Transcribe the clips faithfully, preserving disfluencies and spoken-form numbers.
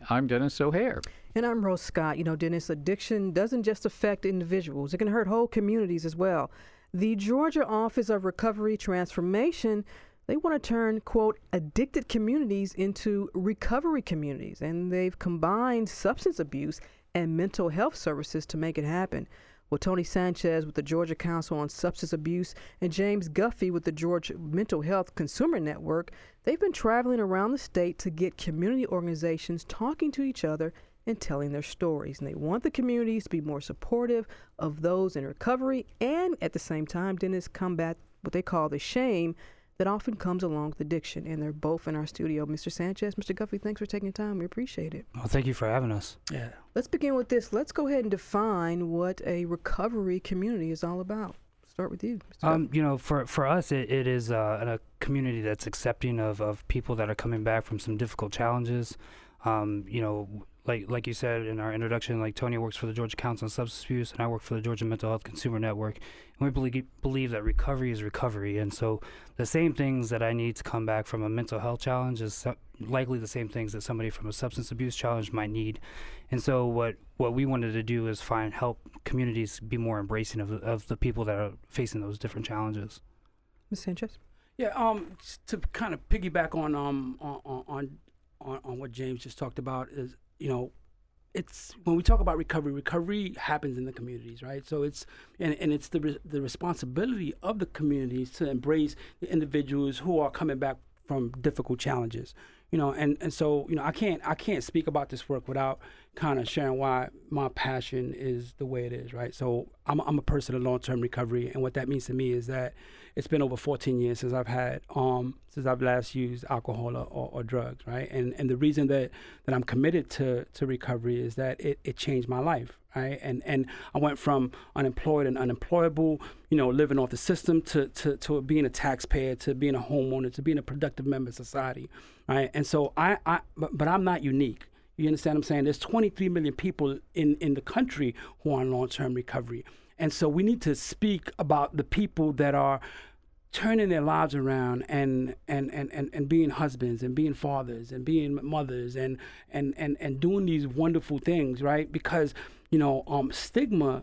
I'm Dennis O'Hare. And I'm Rose Scott. You know, Dennis, addiction doesn't just affect individuals. It can hurt whole communities as well. The Georgia Office of Recovery Transformation, they want to turn, quote, addicted communities into recovery communities. And they've combined substance abuse and mental health services to make it happen. Well, Tony Sanchez with the Georgia Council on Substance Abuse and James Guffey with the Georgia Mental Health Consumer Network, they've been traveling around the state to get community organizations talking to each other and telling their stories. And they want the communities to be more supportive of those in recovery and at the same time, Dennis, combat what they call the shame that often comes along with addiction. And they're both in our studio. Mister Sanchez, Mister Guffey, thanks for taking the time. We appreciate it. Well, thank you for having us. Yeah. Let's begin with this. Let's go ahead and define what a recovery community is all about. Start with you, Mister Um, you know, for for us, it, it is uh, a community that's accepting of, of people that are coming back from some difficult challenges. Um, you know, like like you said in our introduction, like Tony works for the Georgia Council on Substance Abuse, and I work for the Georgia Mental Health Consumer Network. And we believe, believe that recovery is recovery. And so the same things that I need to come back from a mental health challenge is so, likely the same things that somebody from a substance abuse challenge might need. And so what, what we wanted to do is find help communities be more embracing of, of the people that are facing those different challenges. Miz Sanchez? Yeah, um, to kind of piggyback on um on on, on on what James just talked about is, you know, it's when we talk about recovery, recovery happens in the communities, right? So it's and, and it's the re- the responsibility of the communities to embrace the individuals who are coming back from difficult challenges, you know. And, and so, you know, I can't I can't speak about this work without kind of sharing why my passion is the way it is, right? So I'm I'm a person of long-term recovery, and what that means to me is that it's been over fourteen years since I've had um since I've last used alcohol or, or, or drugs, right? And and the reason that, that I'm committed to, to recovery is that it, it changed my life, right? And and I went from unemployed and unemployable, you know, living off the system to to, to being a taxpayer, to being a homeowner, to being a productive member of society, right? And so I, I but, but I'm not unique. You understand what I'm saying? There's twenty-three million people in, in the country who are in long-term recovery. And so we need to speak about the people that are turning their lives around and and, and, and, and being husbands and being fathers and being mothers and, and, and, and doing these wonderful things, right? Because, you know, um, stigma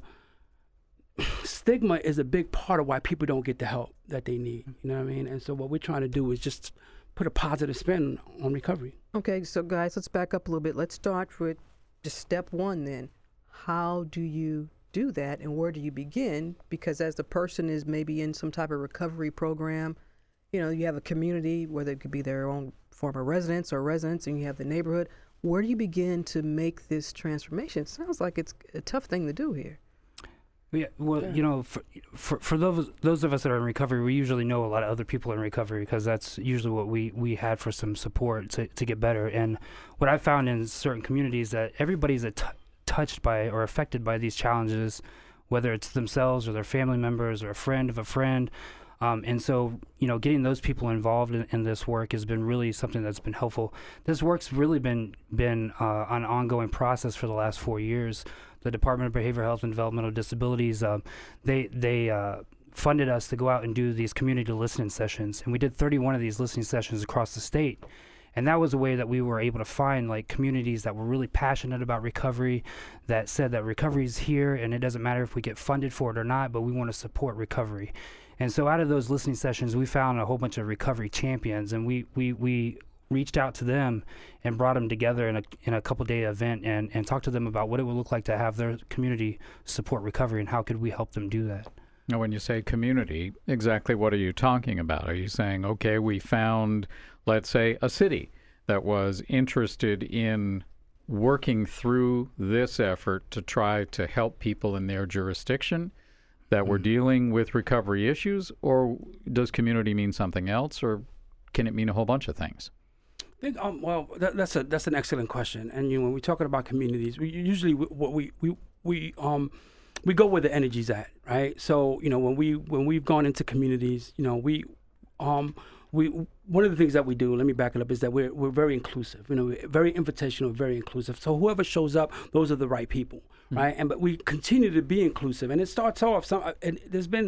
stigma is a big part of why people don't get the help that they need. You know what I mean? And so what we're trying to do is just put a positive spin on recovery. Okay, so guys, let's back up a little bit. Let's start with just step one then. How do you do that and where do you begin? Because as the person is maybe in some type of recovery program, you know, you have a community, whether it could be their own former residents or residents, and you have the neighborhood. Where do you begin to make this transformation? It sounds like it's a tough thing to do here. Yeah, well, you know, for, for for those those of us that are in recovery, we usually know a lot of other people in recovery because that's usually what we, we had for some support to, to get better. And what I found in certain communities that everybody's a t- touched by or affected by these challenges, whether it's themselves or their family members or a friend of a friend. Um, and so, you know, getting those people involved in, in this work has been really something that's been helpful. This work's really been been uh, an ongoing process for the last four years. The Department of Behavioral Health and Developmental Disabilities, uh, they they uh, funded us to go out and do these community listening sessions, and we did thirty-one of these listening sessions across the state. And that was a way that we were able to find like communities that were really passionate about recovery, that said that recovery is here and it doesn't matter if we get funded for it or not, but we want to support recovery. And so out of those listening sessions, we found a whole bunch of recovery champions, and we we, we reached out to them and brought them together in a in a couple day event and, and talked to them about what it would look like to have their community support recovery and how could we help them do that. Now, when you say community, exactly what are you talking about? Are you saying, okay, we found, let's say, a city that was interested in working through this effort to try to help people in their jurisdiction that were dealing with recovery issues, or does community mean something else, or can it mean a whole bunch of things? I think, um, well, that, that's a that's an excellent question. And you know, when we're talking about communities, we usually what we we we um we go where the energy's at, right? So you know, when we when we've gone into communities, you know, we um we one of the things that we do, let me back it up, is that we're we're very inclusive. You know, we're very invitational, very inclusive. So whoever shows up, those are the right people, mm-hmm. right? And but we continue to be inclusive, and it starts off. Some and there's been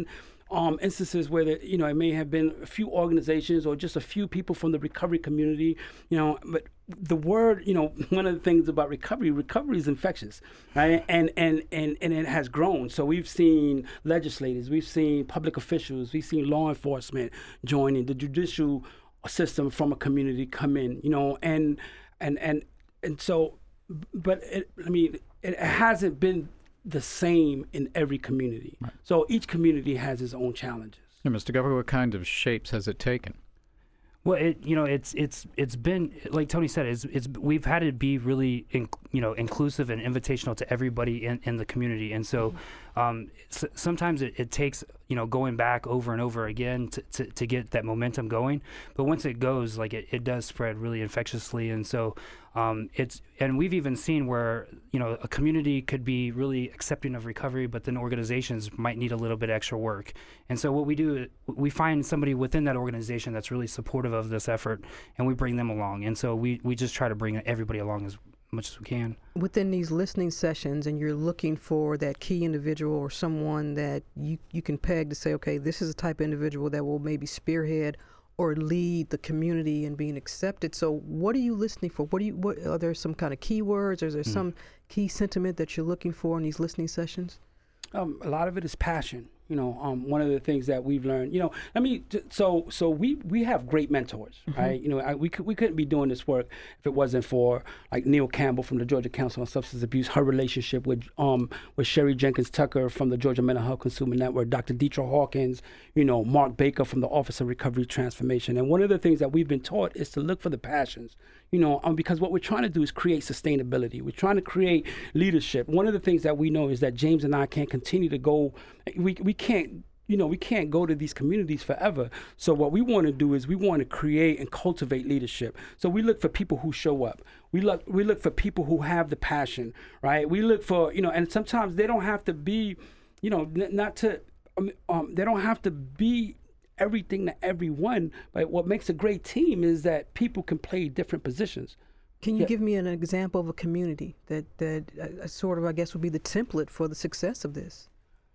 um, instances where the, you know, it may have been a few organizations or just a few people from the recovery community, you know, but the word, you know, one of the things about recovery, recovery is infectious, right? And and and and it has grown. So we've seen legislators, we've seen public officials, we've seen law enforcement joining, the judicial system from a community come in, you know, and and and and so, but it, I mean, it hasn't been the same in every community. Right. So each community has its own challenges. Yeah, Mister Governor, what kind of shapes has it taken? Well, it you know it's it's it's been like Tony said, it's it's we've had to be really in, you know inclusive and invitational to everybody in, in the community, and so um, s- sometimes it, it takes you know going back over and over again to, to, to get that momentum going. But once it goes, like it, it does spread really infectiously, and so um, it's and we've even seen where you know a community could be really accepting of recovery, but then organizations might need a little bit extra work. And so what we do, we find somebody within that organization that's really supportive of this effort, and we bring them along. And so we, we just try to bring everybody along as much as we can. Within these listening sessions, and you're looking for that key individual or someone that you, you can peg to say, okay, this is the type of individual that will maybe spearhead or lead the community in being accepted. So what are you listening for? What do you, what, are there some kind of keywords, or is there mm. some key sentiment that you're looking for in these listening sessions? Um, a lot of it is passion. You know, um, one of the things that we've learned, you know, I mean, t- so so we we have great mentors, mm-hmm. right? You know, I, we could, we couldn't be doing this work if it wasn't for like Neil Campbell from the Georgia Council on Substance Abuse, her relationship with um with Sherry Jenkins Tucker from the Georgia Mental Health Consumer Network, Doctor Deetra Hawkins, you know, Mark Baker from the Office of Recovery Transformation. And one of the things that we've been taught is to look for the passions. You know, um, because what we're trying to do is create sustainability. We're trying to create leadership. One of the things that we know is that James and I can't continue to go, we we can't, you know, we can't go to these communities forever. So what we want to do is we want to create and cultivate leadership. So we look for people who show up. We look we look for people who have the passion, right? We look for, you know, and sometimes they don't have to be, you know, n- not to, um, um, they don't have to be everything to everyone, but what makes a great team is that people can play different positions. Can you yeah. give me an example of a community that that uh, sort of, I guess, would be the template for the success of this?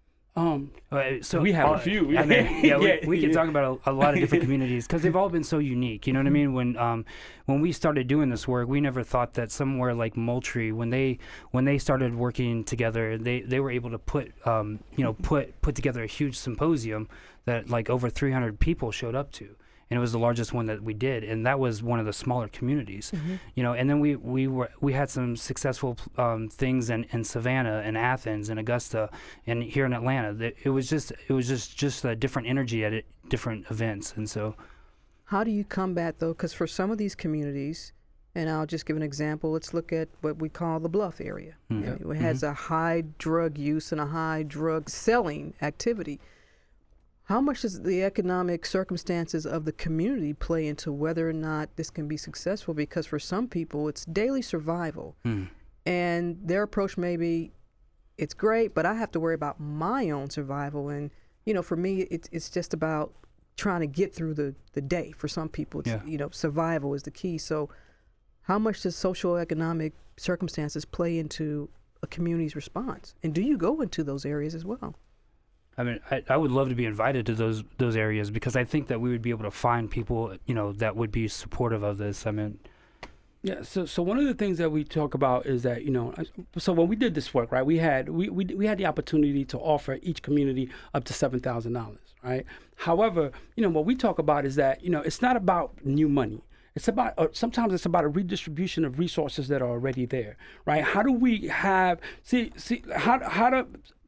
Um, uh, so we have all, a few. I mean, yeah, we, yeah, we can yeah. talk about a, a lot of different communities because they've all been so unique. You know what I mean? When um, when we started doing this work, we never thought that somewhere like Moultrie, when they when they started working together, they, they were able to put um, you know put put together a huge symposium that like over three hundred people showed up to. And it was the largest one that we did, and that was one of the smaller communities, mm-hmm. you know. And then we we were we had some successful um, things in, in Savannah and Athens and Augusta and here in Atlanta. It was just it was just just a different energy at it, different events, and so. How do you combat though? Because for some of these communities, and I'll just give an example. Let's look at what we call the Bluff area. Mm-hmm. It has mm-hmm. a high drug use and a high drug selling activity. How much does the economic circumstances of the community play into whether or not this can be successful? Because for some people, it's daily survival. Mm. And their approach may be, it's great, but I have to worry about my own survival. And, you know, for me, it's it's just about trying to get through the, the day. For some people, it's, yeah. you know, survival is the key. So how much does social economic circumstances play into a community's response? And do you go into those areas as well? I mean, I, I would love to be invited to those those areas because I think that we would be able to find people, you know, that would be supportive of this. I mean, yeah. So, so one of the things that we talk about is that, you know, so when we did this work, right, we had we we, we had the opportunity to offer each community up to seven thousand dollars, right? However, you know, what we talk about is that, you know, it's not about new money. It's about, uh, sometimes it's about a redistribution of resources that are already there, right? How do we have, see, see, how how to,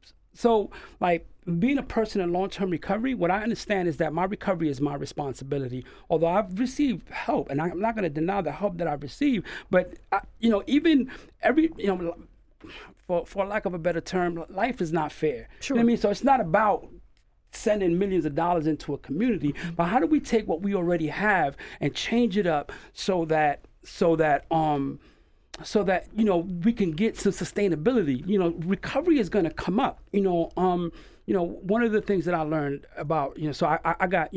so like, being a person in long-term recovery, what I understand is that my recovery is my responsibility. Although I've received help, and I'm not going to deny the help that I've received, but I, you know, even every, you know, for for lack of a better term, life is not fair. Sure. You know what I mean? So it's not about sending millions of dollars into a community, mm-hmm. but how do we take what we already have and change it up so that so that um. so that, you know, we can get some sustainability. You know, recovery is going to come up. You know, um, you know, one of the things that I learned about, you know, so I, I got, you know, I,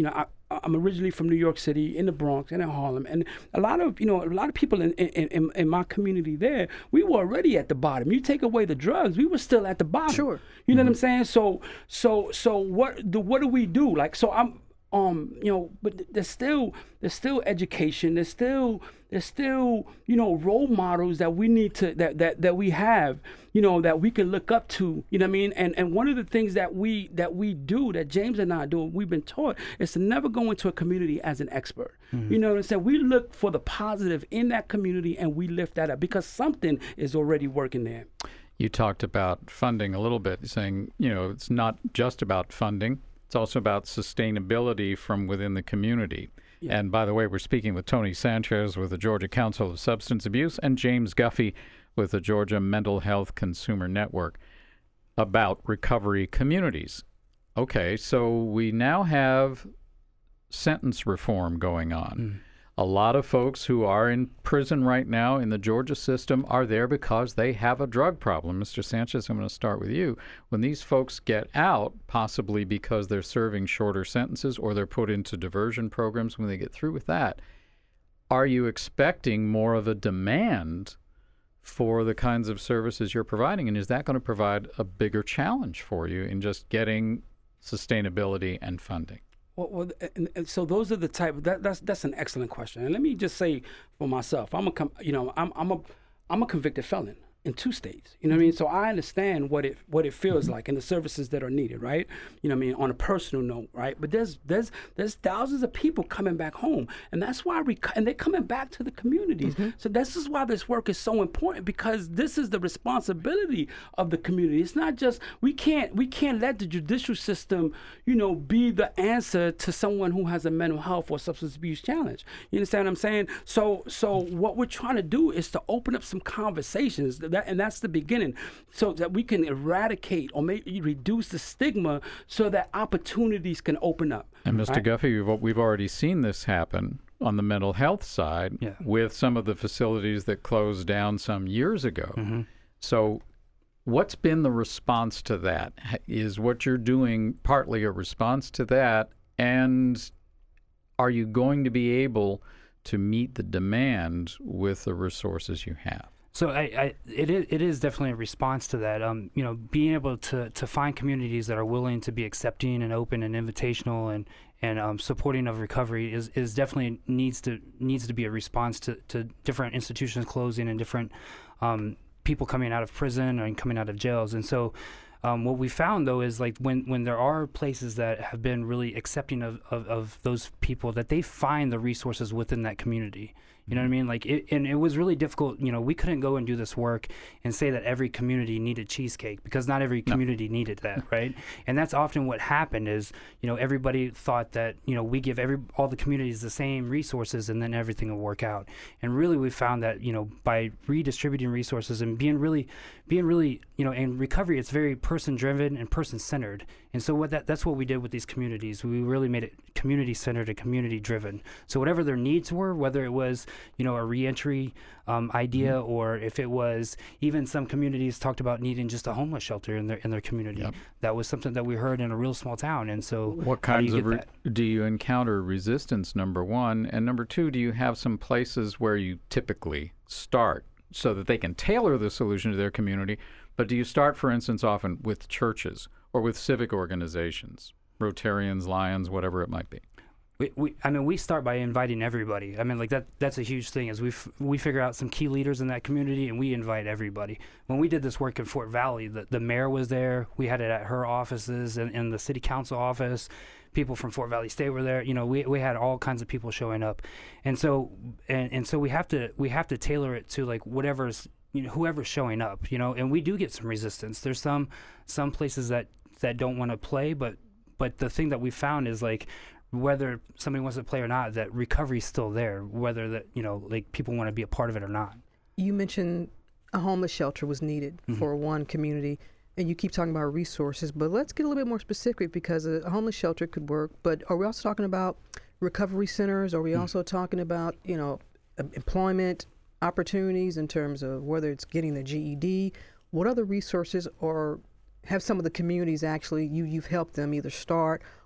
I'm originally from New York City, in the Bronx, and in Harlem, and a lot of you know a lot of people in in, in in my community there, we were already at the bottom. You take away the drugs, we were still at the bottom. Sure. You know what I'm saying? So so so what do what do we do? Like so I'm. Um, you know, but there's still there's still education. There's still there's still you know role models that we need to that that that we have. You know that we can look up to. You know what I mean? And and one of the things that we that we do that James and I do, we've been taught, is to never go into a community as an expert. Mm-hmm. You know what I'm saying? We look for the positive in that community and we lift that up because something is already working there. You talked about funding a little bit, saying you know it's not just about funding. It's also about sustainability from within the community. Yeah. And by the way, we're speaking with Tony Sanchez with the Georgia Council of Substance Abuse and James Guffey with the Georgia Mental Health Consumer Network about recovery communities. Okay, so we now have sentence reform going on. Mm. A lot of folks who are in prison right now in the Georgia system are there because they have a drug problem. Mister Sanchez, I'm going to start with you. When these folks get out, possibly because they're serving shorter sentences or they're put into diversion programs when they get through with that, are you expecting more of a demand for the kinds of services you're providing? And is that going to provide a bigger challenge for you in just getting sustainability and funding? Well, well and, and so those are the type. That, that's that's an excellent question. And let me just say for myself, I'm a you know I'm I'm a I'm a convicted felon in two states. You know what I mean? So I understand what it what it feels like and the services that are needed, right? You know what I mean? On a personal note, right? But there's there's there's thousands of people coming back home, and that's why we and they're coming back to the communities. Mm-hmm. So this is why this work is so important, because this is the responsibility of the community. It's not just we can't we can't let the judicial system, you know, be the answer to someone who has a mental health or substance abuse challenge. You understand what I'm saying? So so what we're trying to do is to open up some conversations. That, and that's the beginning, so that we can eradicate or maybe reduce the stigma so that opportunities can open up. And Mister Right? Guffey, we've, we've already seen this happen on the mental health side yeah. with some of the facilities that closed down some years ago. Mm-hmm. So what's been the response to that? Is what you're doing partly a response to that? And are you going to be able to meet the demand with the resources you have? So I, I, it is, it is definitely a response to that. Um, you know, being able to, to find communities that are willing to be accepting and open and invitational and and um, supporting of recovery is, is definitely needs to needs to be a response to, to different institutions closing and different um, people coming out of prison and coming out of jails. And so um, what we found though is like when, when there are places that have been really accepting of, of, of those people, that they find the resources within that community. You know what I mean? Like, it, and it was really difficult. You know, we couldn't go and do this work and say that every community needed cheesecake, because not every community no. needed that, right? And that's often what happened is, you know, everybody thought that, you know, we give every all the communities the same resources and then everything will work out. And really, we found that, you know, by redistributing resources and being really, being really, you know, in recovery, it's very person-driven and person-centered. And so what that that's what we did with these communities. We really made it community-centered and community-driven. So whatever their needs were, whether it was, you know, a reentry um, idea, mm-hmm. or if it was even some communities talked about needing just a homeless shelter in their in their community. Yep. That was something that we heard in a real small town. And so what kinds of re- do you encounter resistance, number one? And number two, do you have some places where you typically start so that they can tailor the solution to their community? But do you start, for instance, often with churches or with civic organizations, Rotarians, Lions, whatever it might be? We, we, I mean, we start by inviting everybody. I mean, like that, that's a huge thing is we f- we figure out some key leaders in that community and we invite everybody. When we did this work in Fort Valley, the, the mayor was there. We had it at her offices and in the city council office. People from Fort Valley State were there. You know, we we had all kinds of people showing up. And so, and, and so we have to, we have to tailor it to like whatever's, you know, whoever's showing up, you know, and we do get some resistance. There's some, some places that, that don't want to play, but, but the thing that we found is like, whether somebody wants to play or not, that recovery is still there, whether that, you know, like people want to be a part of it or not. You mentioned a homeless shelter was needed mm-hmm. for one community, and you keep talking about resources, but let's get a little bit more specific, because a homeless shelter could work, but are we also talking about recovery centers? Are we mm-hmm. also talking about, you know, employment opportunities in terms of whether it's getting the G E D? What other resources, or have some of the communities actually, you, you've helped them either start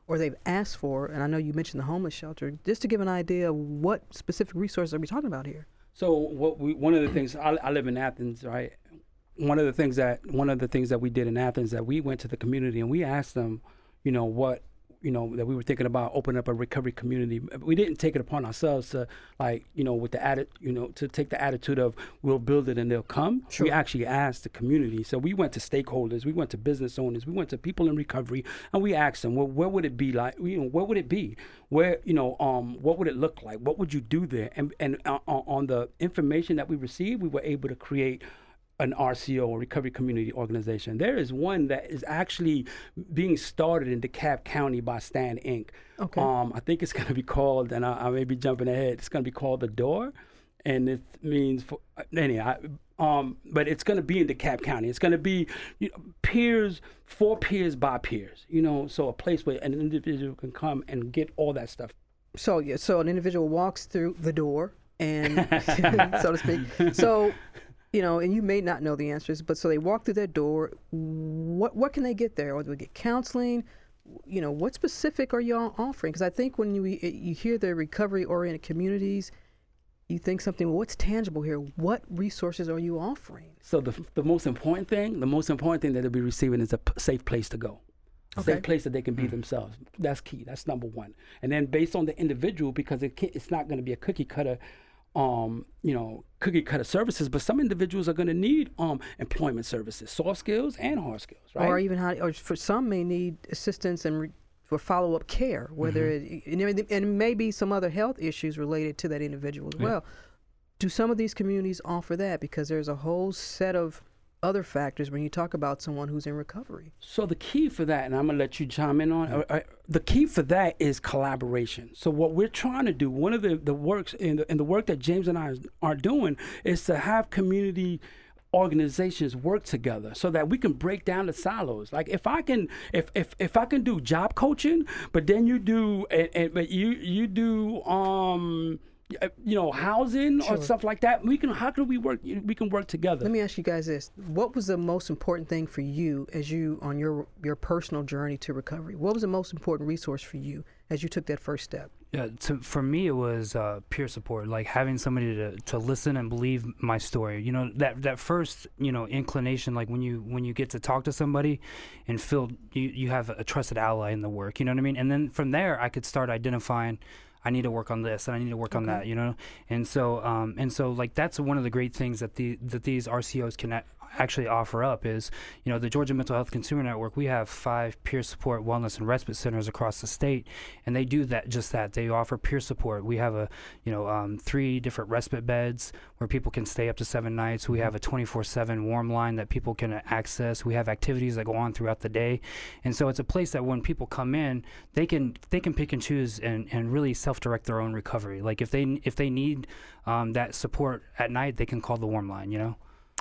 or they've asked for, and I know you mentioned the homeless shelter, just to give an idea of what specific resources are we talking about here? So what we one of the things I, I live in Athens, right? One of the things that one of the things that we did in Athens, that we went to the community and we asked them, you know, what, you know, that we were thinking about opening up a recovery community. We didn't take it upon ourselves to, like, you know, with the atti- you know, to take the attitude of we'll build it and they'll come. Sure. We actually asked the community. So we went to stakeholders, we went to business owners, we went to people in recovery, and we asked them, well, where would it be like? You know, where would it be? Where, you know, um, what would it look like? What would you do there? And and uh, on the information that we received, we were able to create an R C O, a recovery community organization. There is one that is actually being started in DeKalb County by Stand Incorporated. Okay. Um, I think it's going to be called, and I, I may be jumping ahead, it's going to be called The Door. And it means, for, anyhow, um, but it's going to be in DeKalb County. It's going to be, you know, peers, for peers by peers, you know, so a place where an individual can come and get all that stuff. So, yeah, so an individual walks through the door, and so to speak. So, you know, and you may not know the answers, but so they walk through that door. What what can they get there? Or do they get counseling? You know, what specific are y'all offering? Because I think when you you hear the recovery-oriented communities, you think something, well, what's tangible here? What resources are you offering? So the the most important thing, the most important thing that they'll be receiving is a p- safe place to go. Okay. Safe place that they can be themselves. That's key. That's number one. And then based on the individual, because it can't, it's not going to be a cookie cutter, um, you know, cookie cutter services, but some individuals are going to need um employment services, soft skills and hard skills, right? Or even how, or for some may need assistance and re- for follow-up care, whether Mm-hmm. it, and, everything- and maybe some other health issues related to that individual as Yeah. well. Do some of these communities offer that? Because there's a whole set of other factors when you talk about someone who's in recovery. So the key for that, and I'm gonna let you chime in on, uh, uh, the key for that is collaboration. So what we're trying to do, one of the, the works in the, in the work that James and I are doing, is to have community organizations work together so that we can break down the silos. Like if I can, if if, if I can do job coaching, but then you do, and, and but you you do um. you know, housing Sure. or stuff like that. We can. How can we work? We can work together. Let me ask you guys this: what was the most important thing for you as you on your your personal journey to recovery? What was the most important resource for you as you took that first step? Yeah, to, for me, it was uh, peer support, like having somebody to, to listen and believe my story. You know, that that first, you know, inclination, like when you when you get to talk to somebody and feel you, you have a trusted ally in the work, you know what I mean? And then from there, I could start identifying, I need to work on this and I need to work on that, you know? And so, um, and so like, that's one of the great things that the, that these R C Os can a- actually offer up is, you know, the Georgia Mental Health Consumer Network, we have five peer support, wellness, and respite centers across the state. And they do that, just that. They offer peer support. We have a, you know, um, three different respite beds where people can stay up to seven nights. We have a twenty-four seven warm line that people can access. We have activities that go on throughout the day. And so it's a place that when people come in, they can, they can pick and choose and, and really self-direct their own recovery. Like if they, if they need um, that support at night, they can call the warm line, you know?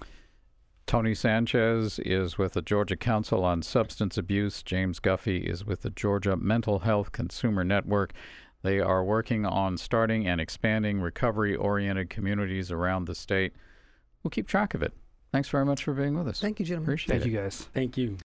Tony Sanchez is with the Georgia Council on Substance Abuse. James Guffey is with the Georgia Mental Health Consumer Network. They are working on starting and expanding recovery-oriented communities around the state. We'll keep track of it. Thanks very much for being with us. Thank you, gentlemen. Appreciate it. Thank you guys. Thank you.